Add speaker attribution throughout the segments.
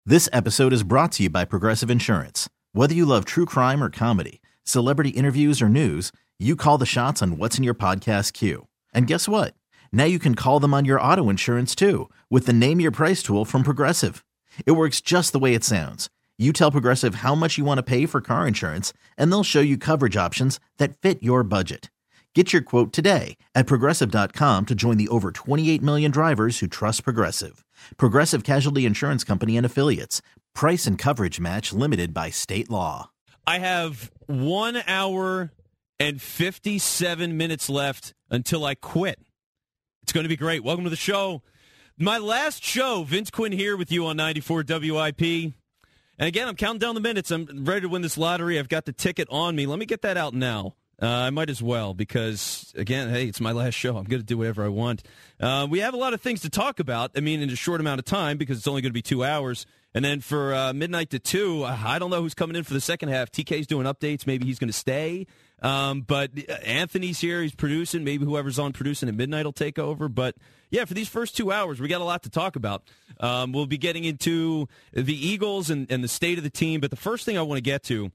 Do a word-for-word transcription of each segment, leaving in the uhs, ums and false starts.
Speaker 1: This episode is brought to you by Progressive Insurance. Whether you love true crime or comedy, celebrity interviews or news, you call the shots on what's in your podcast queue. And guess what? Now you can call them on your auto insurance too with the Name Your Price tool from Progressive. It works just the way it sounds. You tell Progressive how much you want to pay for car insurance, and they'll show you coverage options that fit your budget. Get your quote today at Progressive dot com to join the over twenty-eight million drivers who trust Progressive. Progressive Casualty Insurance Company and Affiliates. Price and coverage match limited by state law.
Speaker 2: I have one hour and fifty-seven minutes left until I quit. It's going to be great. Welcome to the show. My last show, Vince Quinn here with you on ninety-four W I P. And again, I'm counting down the minutes. I'm ready to win this lottery. I've got the ticket on me. Let me get that out now. Uh, I might as well because, again, hey, it's my last show. I'm going to do whatever I want. Uh, we have a lot of things to talk about, I mean, in a short amount of time because it's only going to be two hours. And then for uh, midnight to two, I don't know who's coming in for the second half. T K's doing updates. Maybe he's going to stay. Um, but Anthony's here. He's producing. Maybe whoever's on producing at midnight will take over. But, yeah, for these first two hours, we got a lot to talk about. Um, we'll be getting into the Eagles and, and the state of the team. But the first thing I want to get to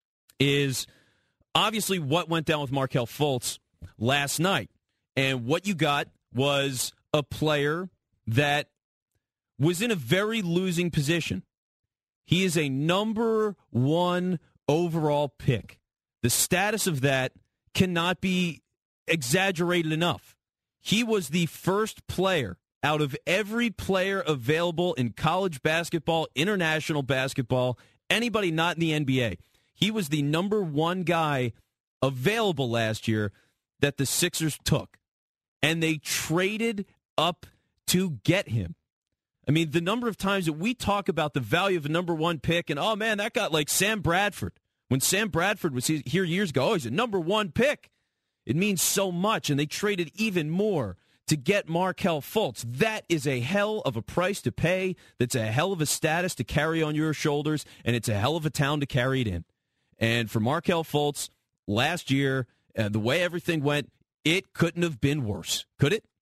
Speaker 2: is obviously what went down with Markelle Fultz last night. And what you got was a player that was in a very losing position. He is a number one overall pick. The status of that cannot be exaggerated enough. He was the first player out of every player available in college basketball, international basketball, anybody not in the N B A. He was the number one guy available last year that the Sixers took. And they traded up to get him. I mean, the number of times that we talk about the value of a number one pick, and, oh, man, that got like Sam Bradford. When Sam Bradford was here years ago, oh, he's a number one pick. It means so much, and they traded even more to get Markelle Fultz. That is a hell of a price to pay. That's a hell of a status to carry on your shoulders, and it's a hell of a town to carry it in. And for Markelle Fultz, last year, uh, the way everything went, it couldn't have been worse, could it?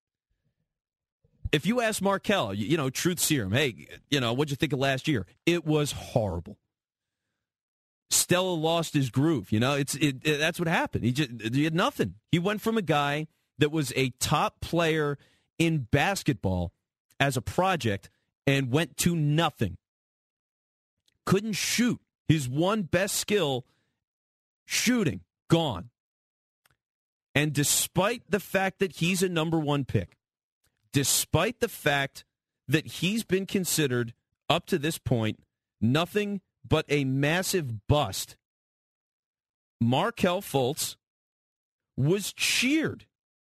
Speaker 2: If you ask Markelle, you, you know, truth serum, hey, you know, what'd you think of last year? It was horrible. Stella lost his groove. You know, it's it, it, that's what happened. He just he had nothing. He went from a guy that was a top player in basketball as a project and went to nothing. Couldn't shoot. His one best skill, shooting, gone. And despite the fact that he's a number one pick, despite the fact that he's been considered up to this point nothing but a massive bust, Markelle Fultz was cheered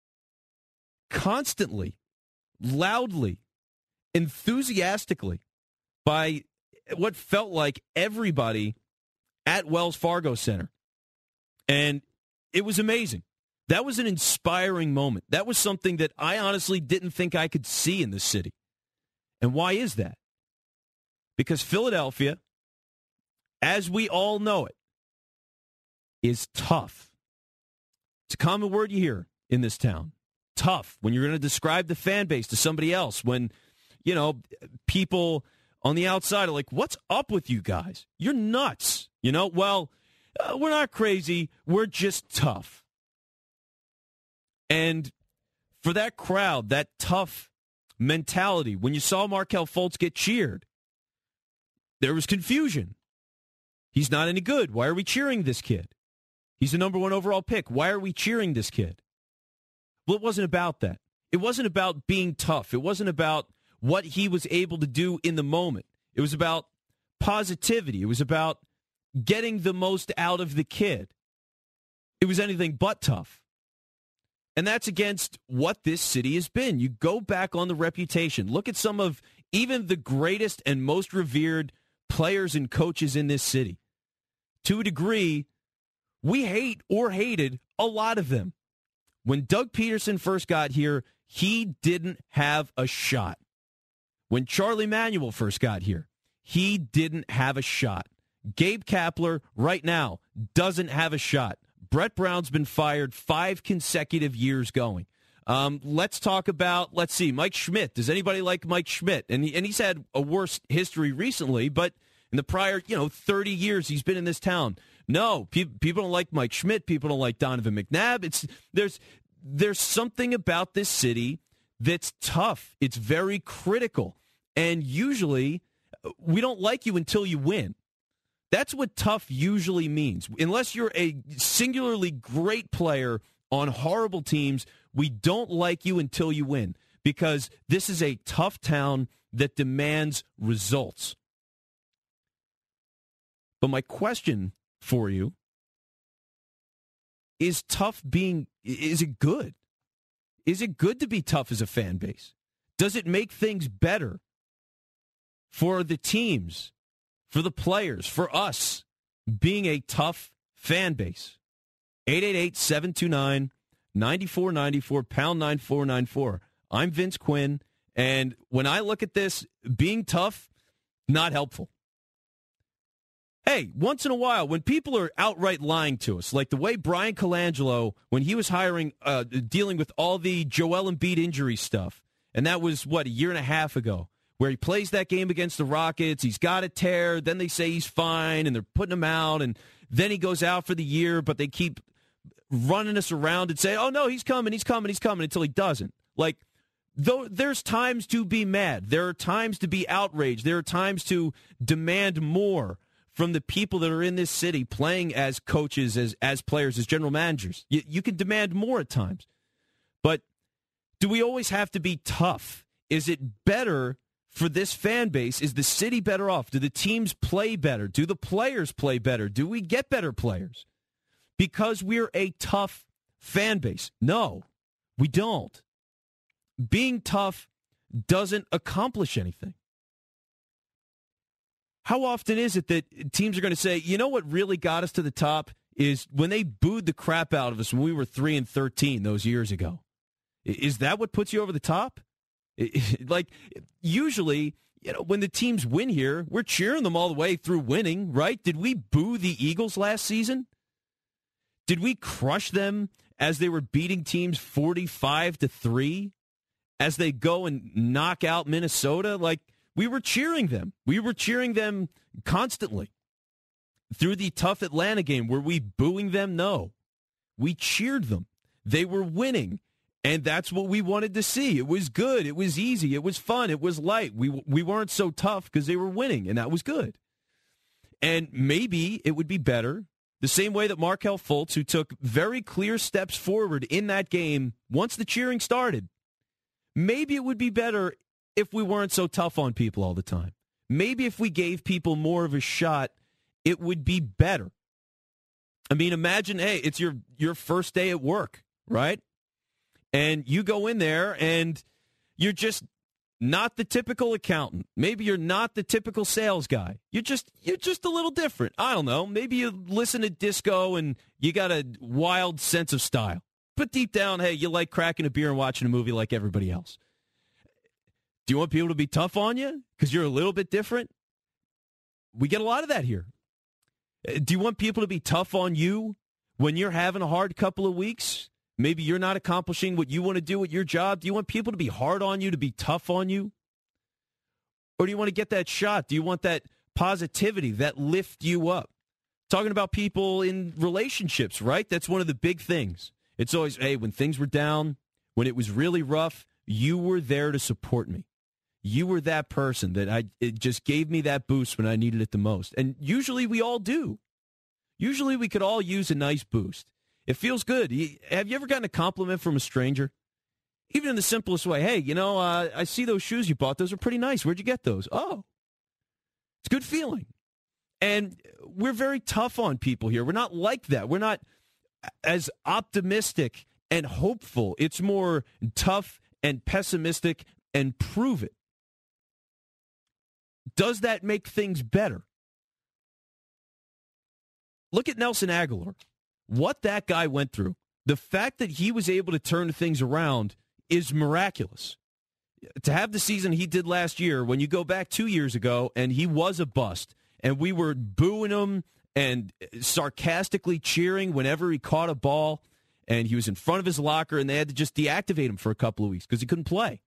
Speaker 2: constantly, loudly, enthusiastically by what felt like everybody at Wells Fargo Center. And it was amazing. That was an inspiring moment. That was something that I honestly didn't think I could see in this city. And why is that? Because Philadelphia, as we all know it, is tough. It's a common word you hear in this town. Tough. When you're going to describe the fan base to somebody else, when, you know, people on the outside are like, what's up with you guys? You're nuts. You know, well, uh, we're not crazy. We're just tough. And for that crowd, that tough mentality, when you saw Markelle Fultz get cheered, there was confusion. He's not any good. Why are we cheering this kid? He's the number one overall pick. Why are we cheering this kid? Well, it wasn't about that. It wasn't about being tough. It wasn't about what he was able to do in the moment. It was about positivity. It was about getting the most out of the kid. It was anything but tough. And that's against what this city has been. You go back on the reputation. Look at some of even the greatest and most revered players and coaches in this city. To a degree, we hate or hated a lot of them. When Doug Peterson first got here, he didn't have a shot. When Charlie Manuel first got here, he didn't have a shot. Gabe Kapler, right now, doesn't have a shot. Brett Brown's been fired five consecutive years going. Um, let's talk about, let's see, Mike Schmidt. Does anybody like Mike Schmidt? And, he, and he's had a worse history recently, but in the prior, you know, thirty years he's been in this town. No, pe- people don't like Mike Schmidt. People don't like Donovan McNabb. It's there's there's something about this city that's tough. It's very critical. And usually we don't like you until you win. That's what tough usually means. Unless you're a singularly great player on horrible teams, we don't like you until you win, because this is a tough town that demands results. But my question for you is, tough being, is it good? Is it good to be tough as a fan base? Does it make things better for the teams, for the players, for us, being a tough fan base? eight eight eight, seven two nine, nine four nine four, pound nine four nine four. I'm Vince Quinn, and when I look at this, being tough, not helpful. Hey, once in a while, when people are outright lying to us, like the way Brian Colangelo, when he was hiring, uh, dealing with all the Joel Embiid injury stuff, and that was, what, a year and a half ago, where he plays that game against the Rockets, he's got a tear, then they say he's fine, and they're putting him out, and then he goes out for the year, but they keep running us around and say, oh, no, he's coming, he's coming, he's coming, until he doesn't. Like, though, there's times to be mad. There are times to be outraged. There are times to demand more from the people that are in this city playing as coaches, as as players, as general managers. You, you can demand more at times. But do we always have to be tough? Is it better for this fan base? Is the city better off? Do the teams play better? Do the players play better? Do we get better players because we're a tough fan base? No, we don't. Being tough doesn't accomplish anything. How often is it that teams are going to say, you know what really got us to the top is when they booed the crap out of us when we were three and thirteen those years ago? Is that what puts you over the top? Like, usually, you know, when the teams win here, we're cheering them all the way through winning, right? Did we boo the Eagles last season? Did we crush them as they were beating teams forty-five to three as they go and knock out Minnesota? Like, we were cheering them. We were cheering them constantly. Through the tough Atlanta game, were we booing them? No. We cheered them. They were winning, and that's what we wanted to see. It was good. It was easy. It was fun. It was light. We we weren't so tough because they were winning, and that was good. And maybe it would be better, the same way that Markelle Fultz, who took very clear steps forward in that game once the cheering started, maybe it would be better if we weren't so tough on people all the time. Maybe if we gave people more of a shot, it would be better. I mean, imagine, hey, it's your, your first day at work, right? And you go in there and you're just not the typical accountant. Maybe you're not the typical sales guy. You're just you're just a little different. I don't know. Maybe you listen to disco and you got a wild sense of style. But deep down, hey, you like cracking a beer and watching a movie like everybody else. Do you want people to be tough on you because you're a little bit different? We get a lot of that here. Do you want people to be tough on you when you're having a hard couple of weeks? Maybe you're not accomplishing what you want to do at your job. Do you want people to be hard on you, to be tough on you? Or do you want to get that shot? Do you want that positivity, that lift you up? Talking about people in relationships, right? That's one of the big things. It's always, hey, when things were down, when it was really rough, you were there to support me. You were that person that I it just gave me that boost when I needed it the most. And usually we all do. Usually we could all use a nice boost. It feels good. Have you ever gotten a compliment from a stranger? Even in the simplest way. Hey, you know, uh, I see those shoes you bought. Those are pretty nice. Where'd you get those? Oh, it's a good feeling. And we're very tough on people here. We're not like that. We're not as optimistic and hopeful. It's more tough and pessimistic and prove it. Does that make things better? Look at Nelson Aguilar. What that guy went through, the fact that he was able to turn things around is miraculous. To have the season he did last year, when you go back two years ago and he was a bust, and we were booing him and sarcastically cheering whenever he caught a ball, and he was in front of his locker, and they had to just deactivate him for a couple of weeks because he couldn't play.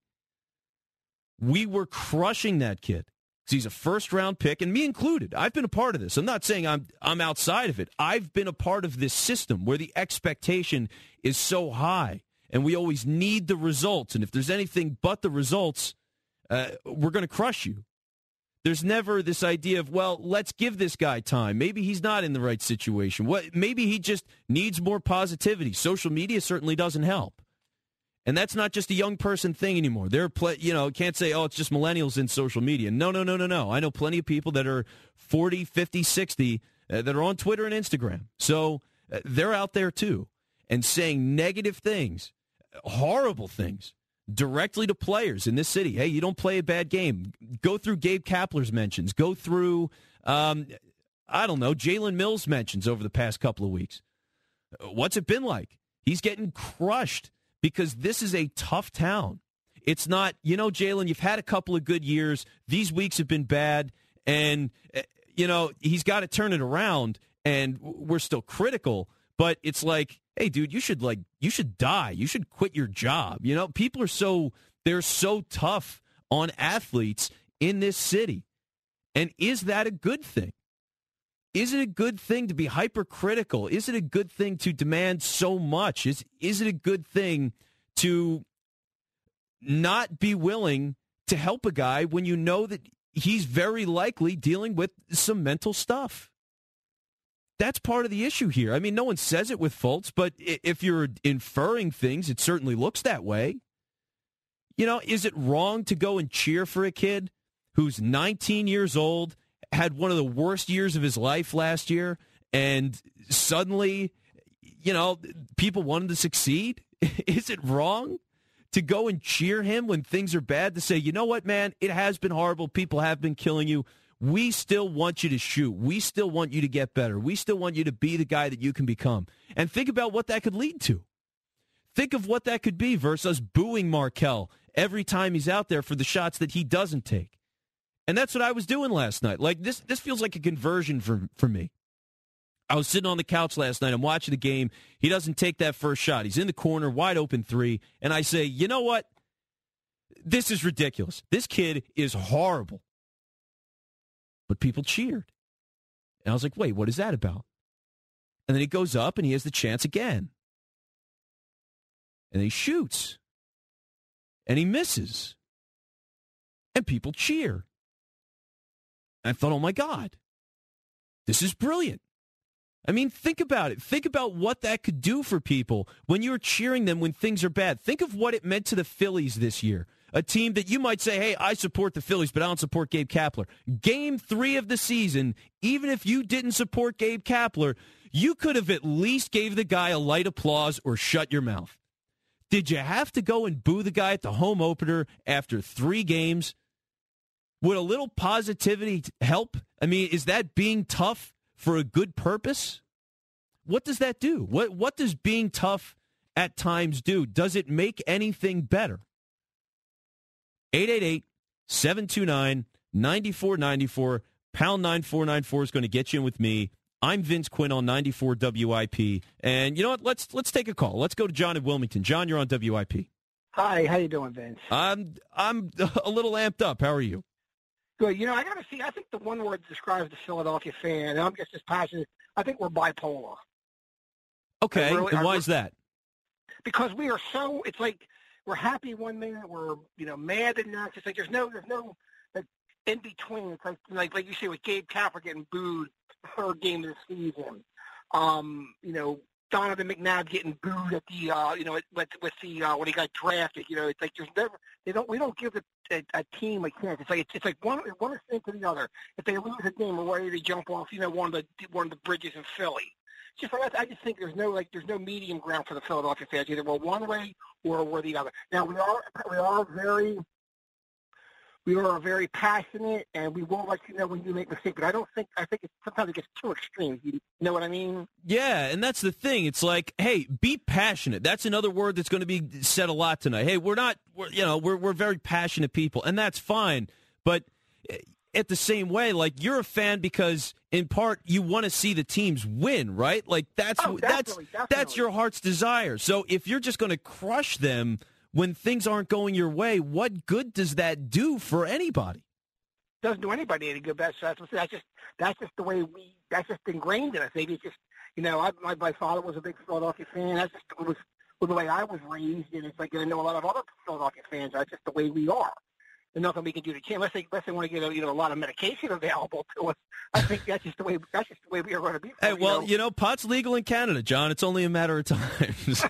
Speaker 2: We were crushing that kid. He's a first-round pick, and me included. I've been a part of this. I'm not saying I'm I'm outside of it. I've been a part of this system where the expectation is so high, and we always need the results. And if there's anything but the results, uh, we're going to crush you. There's never this idea of, well, let's give this guy time. Maybe he's not in the right situation. What? Maybe he just needs more positivity. Social media certainly doesn't help. And that's not just a young person thing anymore. There are, pl- you know, can't say, oh, it's just millennials in social media. No, no, no, no, no. I know plenty of people that are forty, fifty, sixty uh, that are on Twitter and Instagram. So uh, they're out there too and saying negative things, horrible things directly to players in this city. Hey, you don't play a bad game. Go through Gabe Kapler's mentions. Go through, um, I don't know, Jalen Mills' mentions over the past couple of weeks. What's it been like? He's getting crushed. Because this is a tough town. It's not, you know, Jalen, you've had a couple of good years. These weeks have been bad. And, you know, he's got to turn it around. And we're still critical. But it's like, hey, dude, you should, like, you should die. You should quit your job. You know, people are so, they're so tough on athletes in this city. And is that a good thing? Is it a good thing to be hypercritical? Is it a good thing to demand so much? Is is it a good thing to not be willing to help a guy when you know that he's very likely dealing with some mental stuff? That's part of the issue here. I mean, no one says it with Fultz, but if you're inferring things, it certainly looks that way. You know, is it wrong to go and cheer for a kid who's nineteen years old, had one of the worst years of his life last year, and suddenly, you know, people want him to succeed? Is it wrong to go and cheer him when things are bad, to say, you know what, man, it has been horrible. People have been killing you. We still want you to shoot. We still want you to get better. We still want you to be the guy that you can become. And think about what that could lead to. Think of what that could be versus booing Markelle every time he's out there for the shots that he doesn't take. And that's what I was doing last night. Like, this this feels like a conversion for, for me. I was sitting on the couch last night. I'm watching the game. He doesn't take that first shot. He's in the corner, wide open three. And I say, you know what? This is ridiculous. This kid is horrible. But people cheered. And I was like, wait, what is that about? And then he goes up and he has the chance again. And he shoots. And he misses. And people cheer. I thought, oh, my God, this is brilliant. I mean, think about it. Think about what that could do for people when you're cheering them when things are bad. Think of what it meant to the Phillies this year, a team that you might say, hey, I support the Phillies, but I don't support Gabe Kapler. Game three of the season, even if you didn't support Gabe Kapler, you could have at least gave the guy a light applause or shut your mouth. Did you have to go and boo the guy at the home opener after three games? Would a little positivity help? I mean, is that being tough for a good purpose? What does that do? What what does being tough at times do? Does it make anything better? eight eight eight, seven two nine, nine four nine four, pound nine four nine four is going to get you in with me. I'm Vince Quinn on ninety-four W I P. And you know what? Let's let's take a call. Let's go to John in Wilmington. John, you're on W I P.
Speaker 3: Hi, how you doing, Vince?
Speaker 2: I'm I'm a little amped up. How are you?
Speaker 3: Good. You know, I got to see, I think the one word describes the Philadelphia fan, and I'm just as passionate. I think we're bipolar.
Speaker 2: Okay,
Speaker 3: really,
Speaker 2: and why
Speaker 3: I,
Speaker 2: is that?
Speaker 3: Because we are so, it's like we're happy one minute, we're, you know, mad the next. It's like there's no, there's no like, in between. It's like, like, like you say with Gabe Kapler getting booed the third game of the season. Um, you know, Donovan McNabb getting booed at the, uh, you know, with, with the uh, when he got drafted. You know, it's like there's never they don't we don't give a, a, a team a chance. It's like it's, it's like one one thing to the other. If they lose a game, we're ready to jump off, you know, one of the one of the bridges in Philly. Just for that, I just think there's no like there's no medium ground for the Philadelphia fans. Either we're one way or we're the other. Now we are we are very. We are very passionate, and we won't let you know when you make mistakes. But I don't think – I think it's, sometimes it gets too extreme. You know what I mean?
Speaker 2: Yeah, and that's the thing. It's like, hey, be passionate. That's another word that's going to be said a lot tonight. Hey, we're not – we're, you know, we're we're very passionate people, and that's fine. But at the same way, like you're a fan because in part you want to see the teams win, right? Like that's
Speaker 3: oh,
Speaker 2: that's
Speaker 3: definitely.
Speaker 2: that's your heart's desire. So if you're just going to crush them when things aren't going your way, what good does that do for anybody?
Speaker 3: Doesn't do anybody any good. That's that's that's just that's just the way we. That's just ingrained in us. Maybe it's just you know, I, my my father was a big Philadelphia fan. That's just it was, was the way I was raised, and it's like I know a lot of other Philadelphia fans. That's just the way we are. There's nothing we can do to change. Unless they, unless they want to get a, you know a lot of medication available to us. I think that's just the way. That's just the way we are going to be.
Speaker 2: Hey, well,
Speaker 3: you know,
Speaker 2: you know pot's legal in Canada, John. It's only a matter of time. So.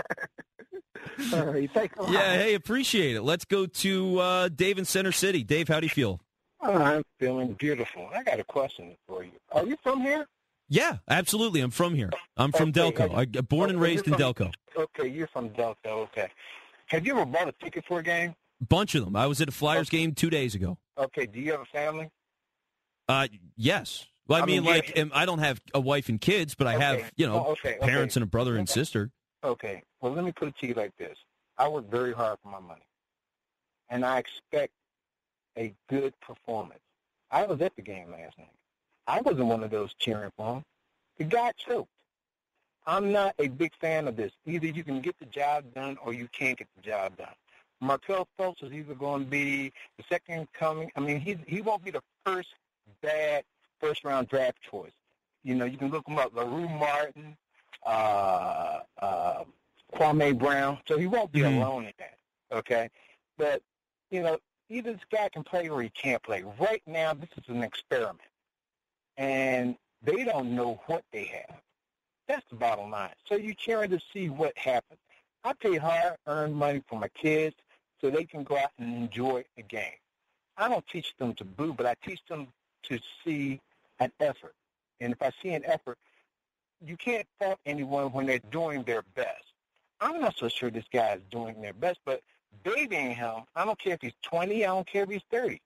Speaker 3: All right, thanks a lot.
Speaker 2: Yeah, hey, appreciate it. Let's go to uh, Dave in Center City. Dave, how do you feel?
Speaker 4: Oh, I'm feeling beautiful. I got a question for you. Are you from here?
Speaker 2: Yeah, absolutely. I'm from here. I'm from
Speaker 4: Okay,
Speaker 2: Delco.
Speaker 4: have you-
Speaker 2: I born and
Speaker 4: okay,
Speaker 2: raised in
Speaker 4: you're
Speaker 2: Delco.
Speaker 4: from- Okay, you're from Delco. Okay. Have you ever bought a ticket for a game?
Speaker 2: Bunch of them. I was at a Flyers game two days ago.
Speaker 4: Okay. Do you have a family?
Speaker 2: Uh, yes. Well, I,
Speaker 4: I
Speaker 2: mean,
Speaker 4: mean,
Speaker 2: like,
Speaker 4: yeah.
Speaker 2: um, I don't have a wife and kids, but I
Speaker 4: Okay.
Speaker 2: have, you know,
Speaker 4: Oh, okay, okay.
Speaker 2: parents and a brother and sister.
Speaker 4: Okay. Well, let me put it to you like this. I work very hard for my money, and I expect a good performance. I was at the game last night. I wasn't one of those cheering for him. The guy choked. I'm not a big fan of this. Either you can get the job done or you can't get the job done. Markelle Fultz is either going to be the second coming. I mean, he he won't be the first bad first-round draft choice. You know, you can look him up, LaRue Martin, uh, uh, Kwame Brown. So he won't be
Speaker 2: Mhm.
Speaker 4: alone in that, okay? But, you know, either this guy can play or he can't play. Right now, this is an experiment. And they don't know what they have. That's the bottom line. So you're cheering to see what happens. I pay hard-earned money for my kids so they can go out and enjoy a game. I don't teach them to boo, but I teach them to see an effort. And if I see an effort, you can't fault anyone when they're doing their best. I'm not so sure this guy is doing their best, but babying him, I don't care if he's twenty, I don't care if he's thirty,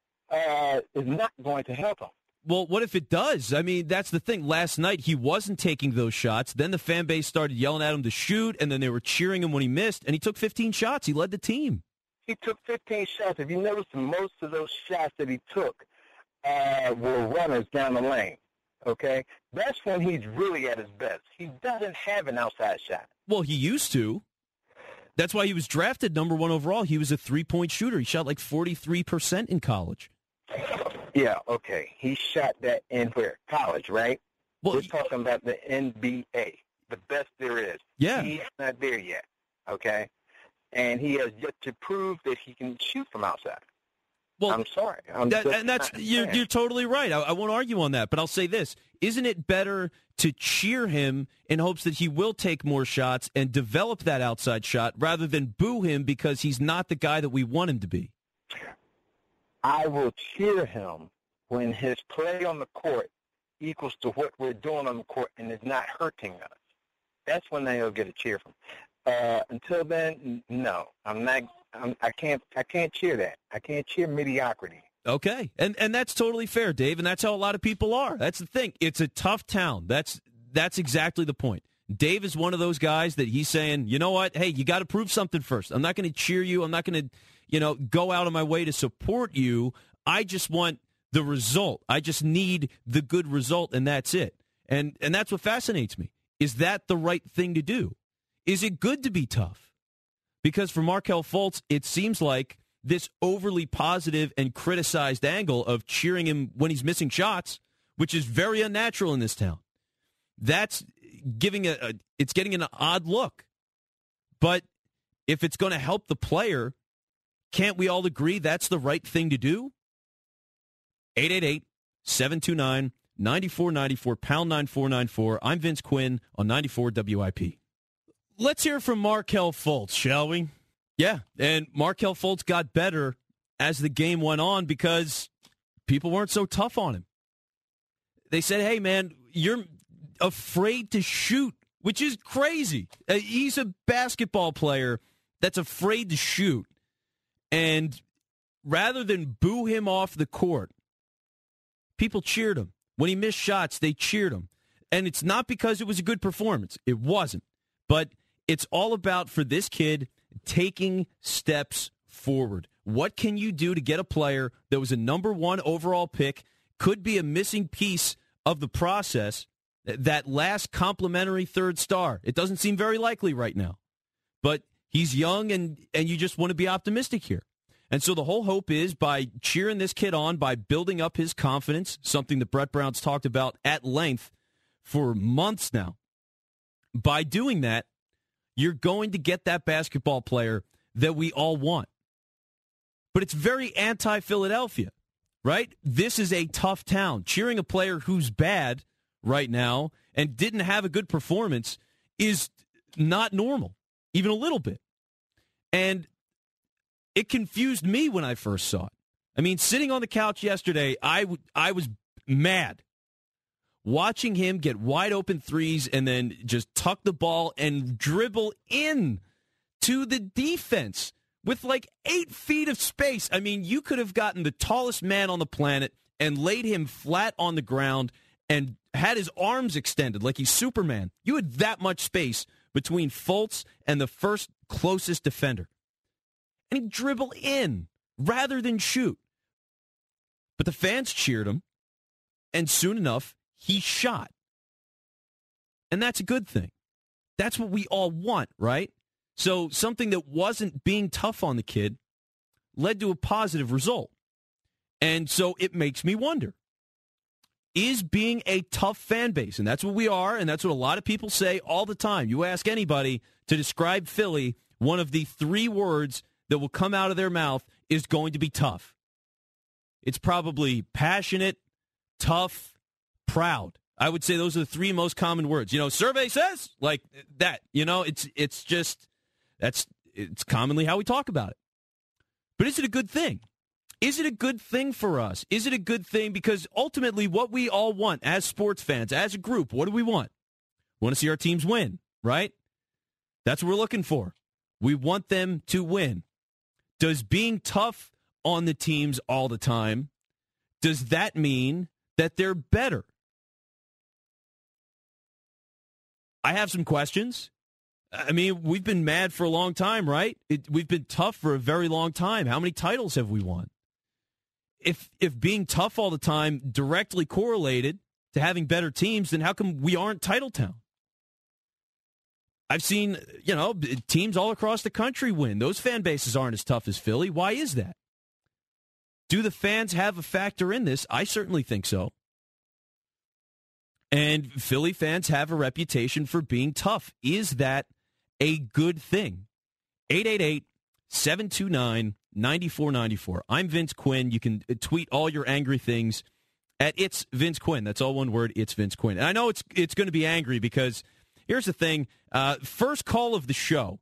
Speaker 4: uh, is not going to help him.
Speaker 2: Well, what if it does? I mean, that's the thing. Last night, he wasn't taking those shots. Then the fan base started yelling at him to shoot, and then they were cheering him when he missed, and he took fifteen shots. He led the team.
Speaker 4: He took fifteen shots. If you notice, most of those shots that he took uh, were runners down the lane, okay? That's when he's really at his best. He doesn't have an outside shot.
Speaker 2: Well, he used to. That's why he was drafted number one overall. He was a three-point shooter. He shot like forty-three percent in college.
Speaker 4: Yeah, okay. He shot that in where? College, right?
Speaker 2: Well,
Speaker 4: We're talking about the N B A, the best there is.
Speaker 2: yeah.
Speaker 4: He's not there yet, okay? And he has yet to prove that he can shoot from outside.
Speaker 2: Well,
Speaker 4: I'm sorry. I'm
Speaker 2: That,
Speaker 4: just
Speaker 2: and that's
Speaker 4: not
Speaker 2: you're,
Speaker 4: saying.
Speaker 2: you're totally right. I, I won't argue on that, but I'll say this: isn't it better to cheer him in hopes that he will take more shots and develop that outside shot rather than boo him because he's not the guy that we want him to be?
Speaker 4: I will cheer him when his play on the court equals to what we're doing on the court and is not hurting us. That's when they'll get a cheer from. Uh, until then, no, I'm not. I'm, I can't. I can't cheer that. I can't cheer mediocrity.
Speaker 2: Okay, and and that's totally fair, Dave, and that's how a lot of people are. That's the thing. It's a tough town. That's that's exactly the point. Dave is one of those guys that he's saying, you know what? Hey, you got to prove something first. I'm not going to cheer you. I'm not going to, you know, go out of my way to support you. I just want the result. I just need the good result, and that's it. And and that's what fascinates me. Is that the right thing to do? Is it good to be tough? Because for Markelle Fultz, it seems like this overly positive and criticized angle of cheering him when he's missing shots, which is very unnatural in this town. That's giving a, a it's getting an odd look. But if it's going to help the player, can't we all agree that's the right thing to do? eight eight eight, seven two nine, nine four nine four, pound nine four nine four. I'm Vince Quinn on ninety-four W I P. Let's hear from Markelle Fultz, shall we? Yeah, and Markelle Fultz got better as the game went on because people weren't so tough on him. They said, hey, man, you're afraid to shoot, which is crazy. Uh, he's a basketball player that's afraid to shoot. And rather than boo him off the court, people cheered him. When he missed shots, they cheered him. And it's not because it was a good performance. It wasn't. But it's all about, for this kid, taking steps forward. What can you do to get a player that was a number one overall pick, could be a missing piece of the process, that last complimentary third star? It doesn't seem very likely right now. But he's young, and, and you just want to be optimistic here. And so the whole hope is by cheering this kid on, by building up his confidence, something that Brett Brown's talked about at length for months now. By doing that, you're going to get that basketball player that we all want. But it's very anti-Philadelphia, right? This is a tough town. Cheering a player who's bad right now and didn't have a good performance is not normal, even a little bit. And it confused me when I first saw it. I mean, sitting on the couch yesterday, I, w- I was mad. Watching him get wide open threes and then just tuck the ball and dribble in to the defense with like eight feet of space. I mean, you could have gotten the tallest man on the planet and laid him flat on the ground and had his arms extended like he's Superman. You had that much space between Fultz and the first closest defender. And he'd dribble in rather than shoot. But the fans cheered him, and soon enough, he shot. And that's a good thing. That's what we all want, right? So something that wasn't being tough on the kid led to a positive result. And so it makes me wonder, is being a tough fan base, and that's what we are, and that's what a lot of people say all the time. You ask anybody to describe Philly, one of the three words that will come out of their mouth is going to be tough. It's probably passionate, tough, proud. I would say those are the three most common words. You know, survey says like that. You know, it's it's just that's it's commonly how we talk about it. But is it a good thing? Is it a good thing for us? Is it a good thing? Because ultimately what we all want as sports fans, as a group, what do we want? We want to see our teams win, right? That's what we're looking for. We want them to win. Does being tough on the teams all the time, does that mean that they're better? I have some questions. I mean, we've been mad for a long time, right? It, we've been tough for a very long time. How many titles have we won? If if being tough all the time directly correlated to having better teams, then how come we aren't title town? I've seen, you know, teams all across the country win. Those fan bases aren't as tough as Philly. Why is that? Do the fans have a factor in this? I certainly think so. And Philly fans have a reputation for being tough. Is that a good thing? eight eight eight, seven two nine, nine four nine four. I'm Vince Quinn. You can tweet all your angry things at It's Vince Quinn. That's all one word, It's Vince Quinn. And I know it's it's going to be angry because here's the thing. Uh, first call of the show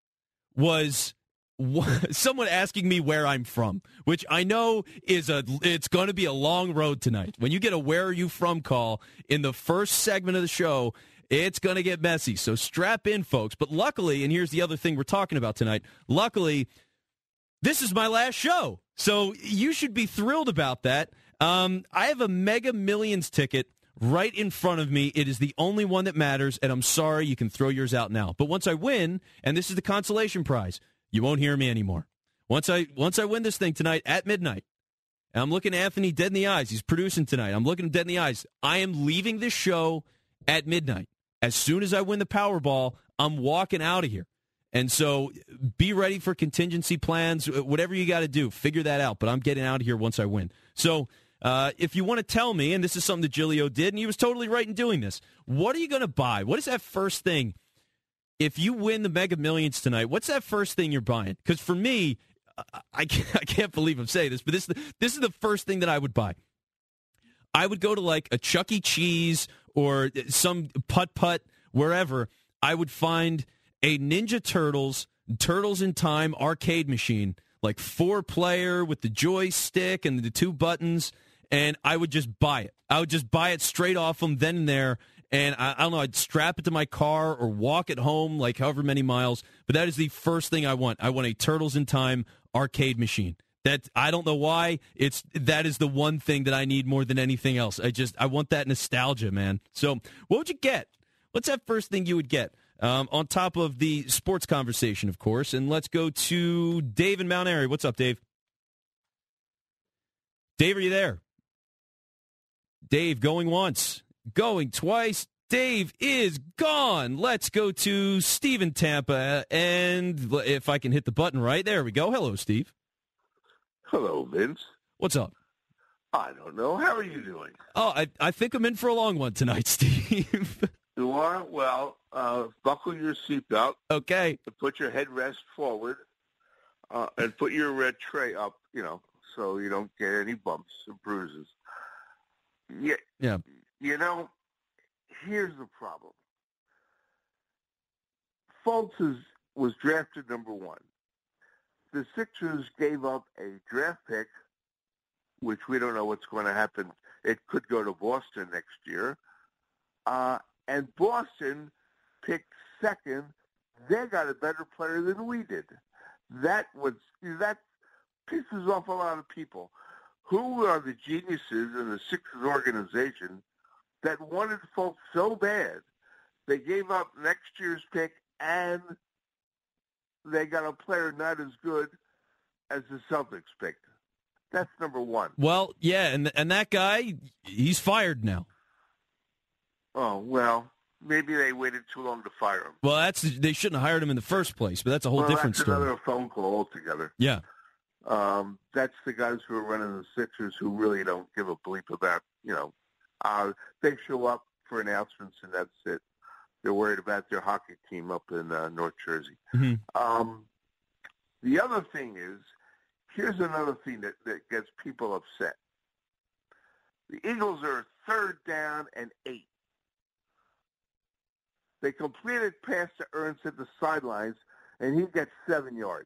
Speaker 2: was someone asking me where I'm from, which I know is a it's going to be a long road tonight. When you get a where are you from call in the first segment of the show, it's going to get messy. So strap in, folks. But luckily, and here's the other thing we're talking about tonight, luckily, this is my last show. So you should be thrilled about that. Um, I have a Mega Millions ticket right in front of me. It is the only one that matters, and I'm sorry, you can throw yours out now. But once I win, and this is the consolation prize, you won't hear me anymore. Once I once I win this thing tonight at midnight, and I'm looking Anthony dead in the eyes. He's producing tonight. I'm looking him dead in the eyes. I am leaving this show at midnight. As soon as I win the Powerball, I'm walking out of here. And so be ready for contingency plans, whatever you got to do. Figure that out. But I'm getting out of here once I win. So uh, if you want to tell me, and this is something that Giglio did, and he was totally right in doing this, what are you going to buy? What is that first thing? If you win the Mega Millions tonight, what's that first thing you're buying? Because for me, I can't, I can't believe I'm saying this, but this, this is the first thing that I would buy. I would go to like a Chuck E. Cheese or some putt-putt, wherever. I would find a Ninja Turtles, Turtles in Time arcade machine, like four-player with the joystick and the two buttons, and I would just buy it. I would just buy it straight off them then and there, and I, I don't know, I'd strap it to my car or walk it home like however many miles, but that is the first thing I want. I want a Turtles in Time arcade machine. That I don't know why. It's that is the one thing that I need more than anything else. I just I want that nostalgia, man. So what would you get? What's that first thing you would get? Um, on top of the sports conversation, of course. And let's go to Dave in Mount Airy. What's up, Dave? Dave, are you there? Dave, going once, going twice. Dave is gone. Let's go to Steve in Tampa, and if I can hit the button right, there we go. Hello, Steve.
Speaker 5: Hello, Vince.
Speaker 2: What's up?
Speaker 5: I don't know. How are you doing?
Speaker 2: Oh, I, I think I'm in for a long one tonight, Steve.
Speaker 5: You are? Well, uh, buckle your seatbelt.
Speaker 2: Okay.
Speaker 5: Put your headrest forward, uh, and put your red tray up, you know, so you don't get any bumps or bruises. Yeah.
Speaker 2: Yeah.
Speaker 5: You know, here's the problem. Fultz is, was drafted number one. The Sixers gave up a draft pick, which we don't know what's going to happen. It could go to Boston next year. Uh, and Boston picked second. They got a better player than we did. That was that pisses off a lot of people. Who are the geniuses in the Sixers organization that wanted Fultz so bad they gave up next year's pick and they got a player not as good as the Celtics picked? That's number one.
Speaker 2: Well, yeah, and and that guy, he's fired now.
Speaker 5: Oh, well, maybe they waited too long to fire him.
Speaker 2: Well, that's they shouldn't have hired him in the first place, but that's a whole
Speaker 5: well,
Speaker 2: different
Speaker 5: that's
Speaker 2: story.
Speaker 5: Another phone call altogether.
Speaker 2: Yeah.
Speaker 5: Um, that's the guys who are running the Sixers who really don't give a bleep about, you know, uh, they show up for announcements and that's it. They're worried about their hockey team up in uh, North Jersey.
Speaker 2: Mm-hmm.
Speaker 5: Um, the other thing is, here's another thing that, that gets people upset. The Eagles are third down and eight. They completed pass to Ernst at the sidelines, and he gets seven yards.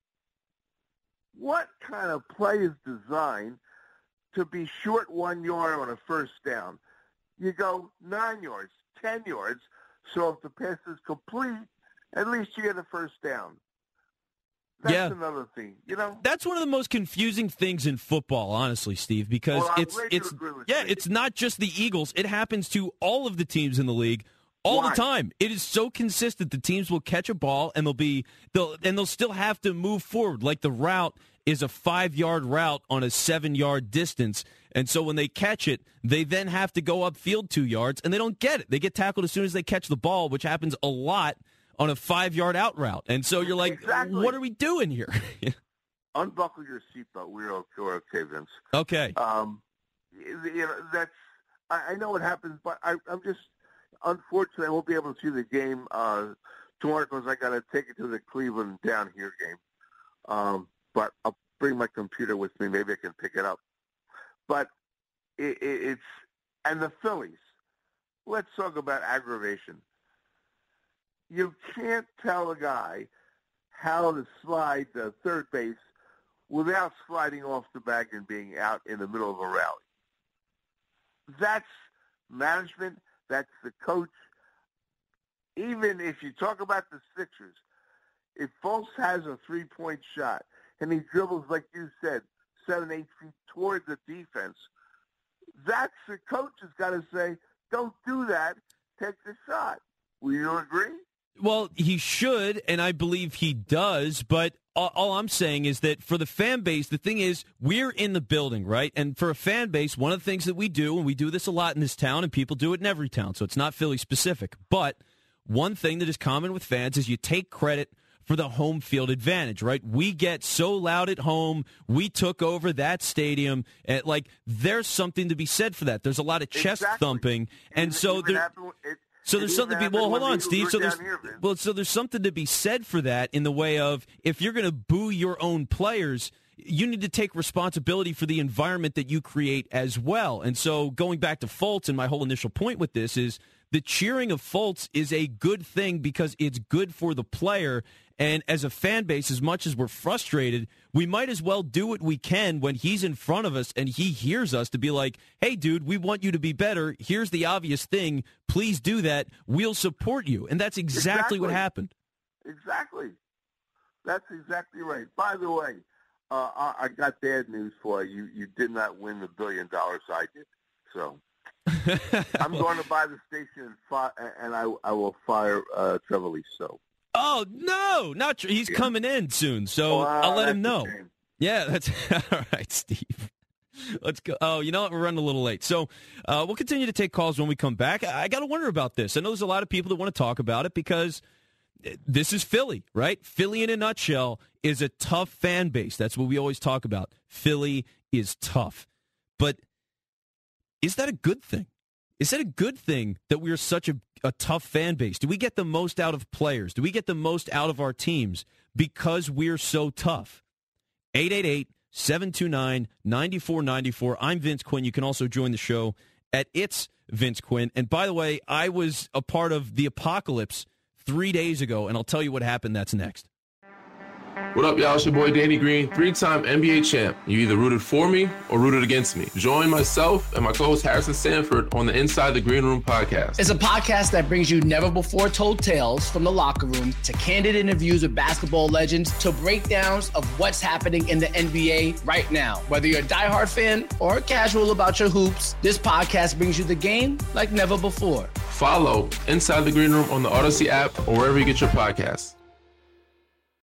Speaker 5: What kind of play is designed to be short one yard on a first down? You go nine yards, ten yards, so if the pass is complete, at least you get a first down. That's
Speaker 2: yeah.
Speaker 5: another thing, you know.
Speaker 2: That's one of the most confusing things in football, honestly, Steve, because
Speaker 5: well,
Speaker 2: it's it's yeah,
Speaker 5: you.
Speaker 2: it's not just the Eagles. It happens to all of the teams in the league all
Speaker 5: Why?
Speaker 2: the time. It is so consistent. The teams will catch a ball and they'll be they'll and they'll still have to move forward. Like the route is a five-yard route on a seven-yard distance. And so when they catch it, they then have to go upfield two yards, and they don't get it. They get tackled as soon as they catch the ball, which happens a lot on a five-yard out route. And so you're like,
Speaker 5: exactly.
Speaker 2: What are we doing here?
Speaker 5: Unbuckle your seatbelt. We're okay, we're okay, Vince.
Speaker 2: Okay.
Speaker 5: Um, you know, that's I, I know what happens, but I, I'm just unfortunately I won't be able to see the game uh, tomorrow because I got to take it to the Cleveland down here game. Um, but I'll bring my computer with me. Maybe I can pick it up. But it, it, it's and the Phillies. Let's talk about aggravation. You can't tell a guy how to slide the third base without sliding off the bag and being out in the middle of a rally. That's management. That's the coach. Even if you talk about the Sixers, if Fultz has a three-point shot and he dribbles, like you said, seven, eight feet toward the defense, that's the coach has got to say, don't do that. Take the shot. Will you agree?
Speaker 2: Well, he should, and I believe he does, but all, all I'm saying is that for the fan base, the thing is, we're in the building, right? And for a fan base, one of the things that we do, and we do this a lot in this town, and people do it in every town, so it's not Philly-specific, but one thing that is common with fans is you take credit for the home field advantage, right? We get so loud at home. We took over that stadium. And, like, there's something to be said for that. There's a lot of chest
Speaker 5: exactly.
Speaker 2: thumping, and
Speaker 5: even,
Speaker 2: so
Speaker 5: even
Speaker 2: there.
Speaker 5: after, it,
Speaker 2: So there's something to be, well, hold on, Steve. So there's,
Speaker 5: here,
Speaker 2: well, so there's something to be said for that in the way of if you're going to boo your own players, you need to take responsibility for the environment that you create as well. And so going back to Fultz, and my whole initial point with this is the cheering of Fultz is a good thing because it's good for the player. And as a fan base, as much as we're frustrated, we might as well do what we can when he's in front of us and he hears us to be like, hey, dude, we want you to be better. Here's the obvious thing. Please do that. We'll support you. And that's exactly,
Speaker 5: exactly.
Speaker 2: what happened.
Speaker 5: Exactly. That's exactly right. By the way, uh, I, I got bad news for you. You you did not win the billion dollars I did. So I'm going to buy the station and, fi- and I, I will fire uh, Trevor Lee. So.
Speaker 2: Oh, no, not true. He's
Speaker 5: yeah.
Speaker 2: coming in soon, so
Speaker 5: well,
Speaker 2: I'll let him know.
Speaker 5: Shame.
Speaker 2: Yeah, that's all right, Steve. Let's go. Oh, you know what? We're running a little late. So uh, we'll continue to take calls when we come back. I, I got to wonder about this. I know there's a lot of people that want to talk about it because this is Philly, right? Philly in a nutshell is a tough fan base. That's what we always talk about. Philly is tough. But is that a good thing? Is that a good thing that we're such a, a tough fan base? Do we get the most out of players? Do we get the most out of our teams because we're so tough? eight eight eight, seven two nine, nine four nine four. I'm Vince Quinn. You can also join the show at It's Vince Quinn. And by the way, I was a part of the apocalypse three days ago, and I'll tell you what happened. That's next.
Speaker 6: What up, y'all? It's your boy Danny Green, three-time N B A champ. You either rooted for me or rooted against me. Join myself and my co-host Harrison Sanford on the Inside the Green Room podcast.
Speaker 7: It's a podcast that brings you never-before-told tales from the locker room to candid interviews with basketball legends to breakdowns of what's happening in the N B A right now. Whether you're a diehard fan or casual about your hoops, this podcast brings you the game like never before.
Speaker 6: Follow Inside the Green Room on the Odyssey app or wherever you get your podcasts.